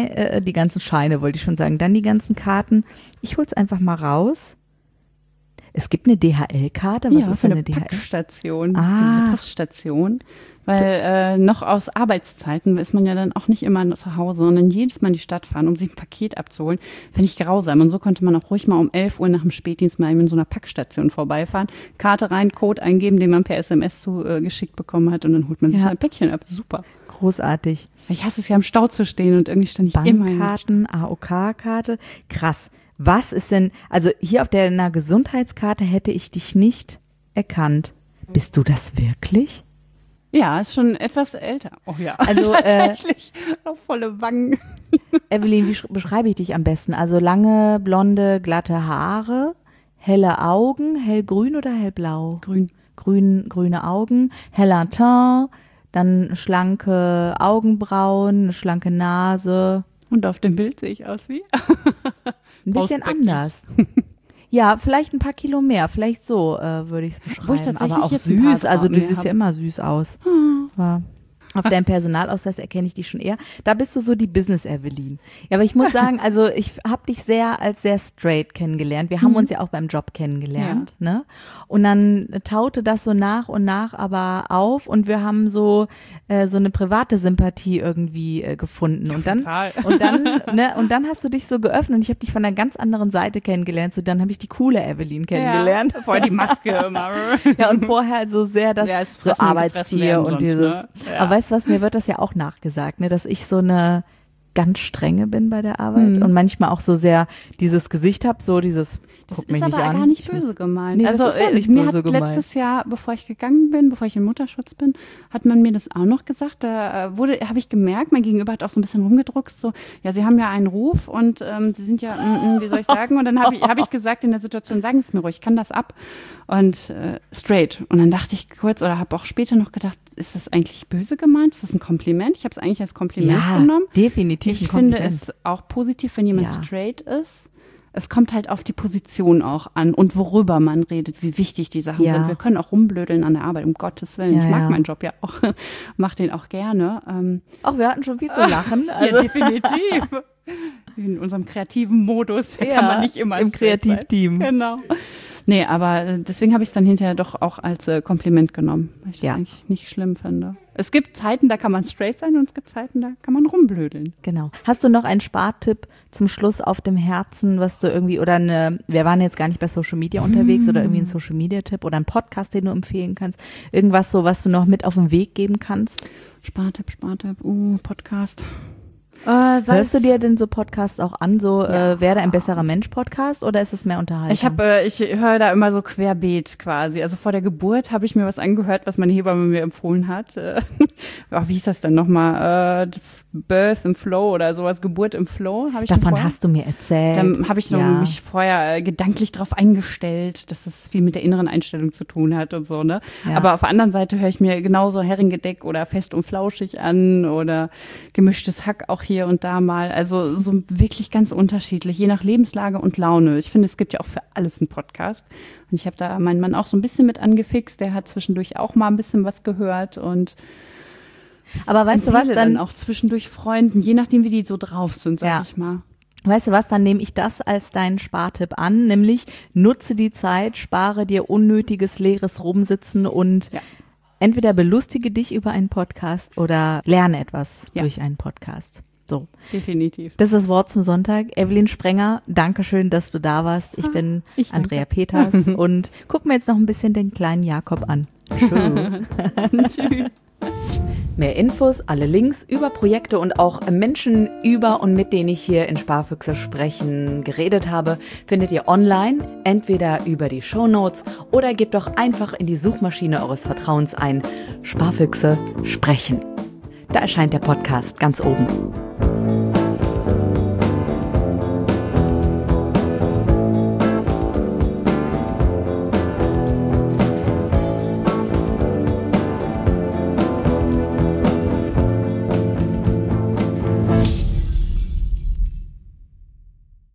A: Scheine wollte ich schon sagen, dann die ganzen Karten. Ich hol's einfach mal raus. Es gibt eine DHL-Karte. Was ist
B: für
A: denn
B: eine
A: eine DHL?
B: Packstation, für diese Poststation. Weil noch aus Arbeitszeiten ist man ja dann auch nicht immer zu Hause, sondern jedes Mal in die Stadt fahren, um sich ein Paket abzuholen. Finde ich grausam. Und so konnte man auch ruhig mal um 11 Uhr nach dem Spätdienst mal eben in so einer Packstation vorbeifahren, Karte rein, Code eingeben, den man per SMS geschickt bekommen hat und dann holt man sich ein Päckchen ab. Super.
A: Großartig.
B: Ich hasse es ja, im Stau zu stehen und irgendwie stand ich immer in
A: Bankkarten, AOK-Karte. Krass. Was ist denn, also hier auf einer Gesundheitskarte hätte ich dich nicht erkannt. Bist du das wirklich?
B: Ja, ist schon etwas älter. Oh ja,
A: Also,
B: tatsächlich. Auf volle Wangen.
A: Evelyn, wie beschreibe ich dich am besten? Also lange, blonde, glatte Haare, helle Augen, hellgrün oder hellblau?
B: Grün.
A: Grüne Augen, heller Teint, dann schlanke Augenbrauen, eine schlanke Nase.
B: Und auf dem Bild sehe ich aus wie?
A: Ein bisschen anders. Ja, vielleicht ein paar Kilo mehr, vielleicht so würde ich es beschreiben.
B: Wo ich tatsächlich
A: aber auch
B: jetzt ein paar
A: süß, also du
B: mehr
A: siehst
B: hab.
A: ja immer süß aus. Aber auf deinem Personalausweis erkenne ich dich schon eher. Da bist du so die Business-Evelyn. Ja, aber ich muss sagen, also ich habe dich als sehr straight kennengelernt. Wir haben uns ja auch beim Job kennengelernt, ne? Und dann taute das so nach und nach aber auf und wir haben so eine private Sympathie irgendwie gefunden. Und dann hast du dich so geöffnet und ich habe dich von einer ganz anderen Seite kennengelernt. So dann habe ich die coole Evelyn kennengelernt.
B: Ja, voll die Maske immer.
A: Ja, und vorher also sehr das
B: ist
A: so
B: fressen und
A: Arbeitstier
B: gefressen werden
A: und
B: sonst,
A: dieses.
B: ne? Ja.
A: Aber weißt du was, mir wird das ja auch nachgesagt, ne, dass ich so eine ganz strenge bin bei der Arbeit und manchmal auch so sehr dieses Gesicht habe, so dieses
B: Das
A: guck mich
B: ist
A: nicht
B: aber
A: an.
B: gar nicht böse gemeint.
A: Nee,
B: also
A: das ist ja nicht
B: mir
A: böse
B: hat
A: gemeint.
B: letztes Jahr, bevor ich gegangen bin, bevor ich in Mutterschutz bin, hat man mir das auch noch gesagt. Da habe ich gemerkt, mein Gegenüber hat auch so ein bisschen rumgedruckst, so, ja, Sie haben ja einen Ruf und Sie sind ja, wie soll ich sagen? Und dann hab ich gesagt in der Situation, sagen Sie es mir ruhig, ich kann das ab. Und straight. Und dann dachte ich kurz oder habe auch später noch gedacht, ist das eigentlich böse gemeint? Ist das ein Kompliment? Ich habe es eigentlich als Kompliment genommen.
A: Definitiv
B: Ich
A: ein Kompliment.
B: finde es auch positiv, wenn jemand
A: Ja.
B: straight ist. Es kommt halt auf die Position auch an und worüber man redet, wie wichtig die Sachen
A: Ja.
B: sind. Wir können auch rumblödeln an der Arbeit, um Gottes Willen.
A: Ja,
B: Ich mag
A: ja.
B: meinen Job ja auch, mache den auch gerne.
A: Auch wir hatten schon viel zu lachen. Also,
B: ja, definitiv. In unserem kreativen Modus kann man nicht immer
A: im
B: straight sein.
A: Kreativteam.
B: Genau. Nee, aber deswegen habe ich es dann hinterher doch auch als Kompliment genommen, weil ich das
A: Ja.
B: eigentlich nicht schlimm finde. Es gibt Zeiten, da kann man straight sein und es gibt Zeiten, da kann man rumblödeln.
A: Genau. Hast du noch einen Spartipp zum Schluss auf dem Herzen, was du irgendwie, wir waren jetzt gar nicht bei Social Media unterwegs oder irgendwie ein Social Media Tipp oder ein Podcast, den du empfehlen kannst? Irgendwas so, was du noch mit auf den Weg geben kannst?
B: Spartipp, Podcast.
A: Hörst du dir denn so Podcasts auch an, so Werde ein besserer Mensch Podcast oder ist es mehr Unterhaltung?
B: Ich höre da immer so querbeet quasi. Also vor der Geburt habe ich mir was angehört, was meine Hebamme mir empfohlen hat. Wie hieß das denn nochmal? Birth im Flow oder sowas, Geburt im Flow. Habe ich
A: Davon hast du mir erzählt.
B: Dann habe ich so mich vorher gedanklich drauf eingestellt, dass das viel mit der inneren Einstellung zu tun hat und so, ne?
A: Ja.
B: Aber auf der anderen Seite höre ich mir genauso Heringedeck oder Fest und Flauschig an oder Gemischtes Hack auch hier und da mal. Also so wirklich ganz unterschiedlich, je nach Lebenslage und Laune. Ich finde, es gibt ja auch für alles einen Podcast. Und ich habe da meinen Mann auch so ein bisschen mit angefixt. Der hat zwischendurch auch mal ein bisschen was gehört und
A: aber weißt du was,
B: dann auch zwischendurch Freunden, je nachdem, wie die so drauf sind, sag
A: Ja.
B: ich mal.
A: Weißt du was, dann nehme ich das als deinen Spartipp an, nämlich nutze die Zeit, spare dir unnötiges, leeres Rumsitzen und entweder belustige dich über einen Podcast oder lerne etwas durch einen Podcast. So.
B: Definitiv.
A: Das ist das Wort zum Sonntag. Evelyn Sprenger, danke schön, dass du da warst. Ich bin
B: ich danke.
A: Andrea Peters und guck mir jetzt noch ein bisschen den kleinen Jakob an. Tschüss.
B: Tschüss.
A: Mehr Infos, alle Links über Projekte und auch Menschen über und mit denen ich hier in Sparfüchse sprechen geredet habe, findet ihr online, entweder über die Shownotes oder gebt doch einfach in die Suchmaschine eures Vertrauens ein Sparfüchse sprechen. Da erscheint der Podcast ganz oben.